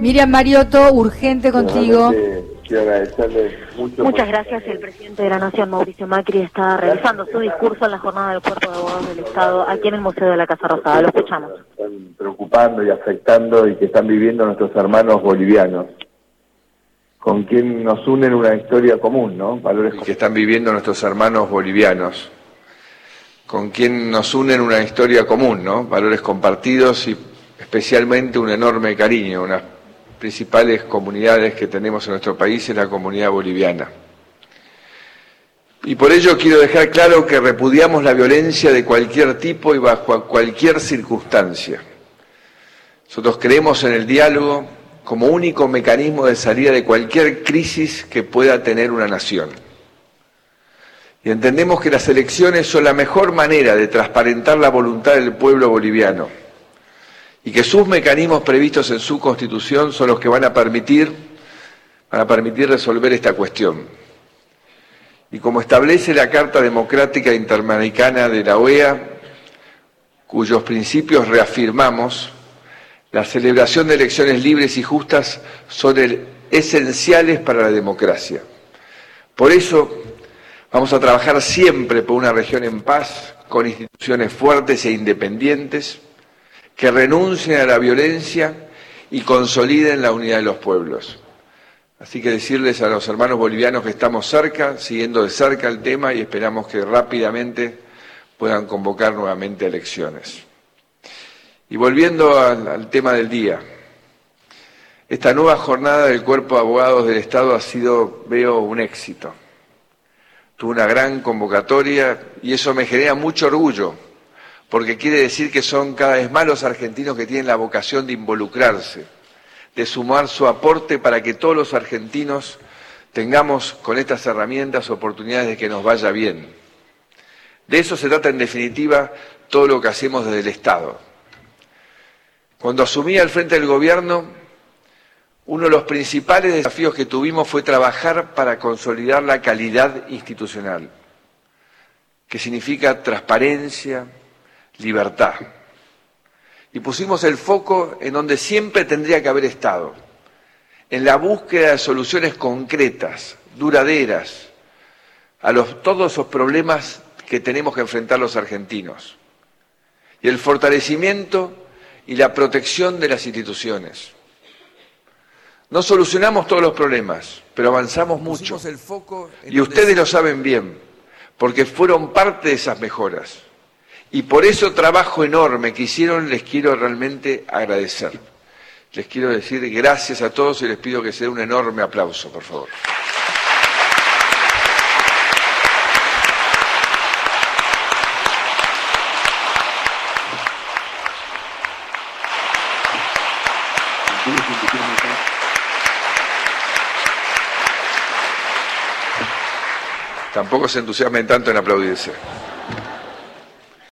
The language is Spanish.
Miriam Mariotto, urgente contigo. Quiero agradecerle mucho. Muchas gracias. El presidente de la Nación, Mauricio Macri, está realizando su discurso en la jornada del Cuerpo de Abogados del Estado aquí en el Museo de la Casa Rosada. Lo escuchamos. Están preocupando y afectando y que están viviendo nuestros hermanos bolivianos, con quien nos unen una historia común, ¿no? Valores que están viviendo nuestros hermanos bolivianos, con quien nos unen una historia común, ¿no? Valores compartidos y especialmente un enorme cariño. Unas principales comunidades que tenemos en nuestro país es la comunidad boliviana. Y por ello quiero dejar claro que repudiamos la violencia de cualquier tipo y bajo cualquier circunstancia. Nosotros creemos en el diálogo como único mecanismo de salida de cualquier crisis que pueda tener una nación. Y entendemos que las elecciones son la mejor manera de transparentar la voluntad del pueblo boliviano y que sus mecanismos previstos en su Constitución son los que van a permitir resolver esta cuestión. Y como establece la Carta Democrática Interamericana de la OEA, cuyos principios reafirmamos, la celebración de elecciones libres y justas son esenciales para la democracia. Por eso vamos a trabajar siempre por una región en paz, con instituciones fuertes e independientes, que renuncien a la violencia y consoliden la unidad de los pueblos. Así que decirles a los hermanos bolivianos que estamos cerca, siguiendo de cerca el tema y esperamos que rápidamente puedan convocar nuevamente elecciones. Y volviendo al tema del día, esta nueva jornada del Cuerpo de Abogados del Estado ha sido, veo, un éxito. Tuvo una gran convocatoria y eso me genera mucho orgullo, porque quiere decir que son cada vez más los argentinos que tienen la vocación de involucrarse, de sumar su aporte para que todos los argentinos tengamos con estas herramientas oportunidades de que nos vaya bien. De eso se trata en definitiva todo lo que hacemos desde el Estado. Cuando asumí al frente del gobierno, uno de los principales desafíos que tuvimos fue trabajar para consolidar la calidad institucional, que significa transparencia, libertad. Y pusimos el foco en donde siempre tendría que haber estado, en la búsqueda de soluciones concretas, duraderas, a todos esos problemas que tenemos que enfrentar los argentinos, y el fortalecimiento y la protección de las instituciones. No solucionamos todos los problemas, pero avanzamos mucho. Y ustedes lo saben bien, porque fueron parte de esas mejoras. Y por ese trabajo enorme que hicieron les quiero realmente agradecer. Les quiero decir gracias a todos y les pido que se dé un enorme aplauso, por favor. Tampoco se entusiasmen tanto en aplaudirse.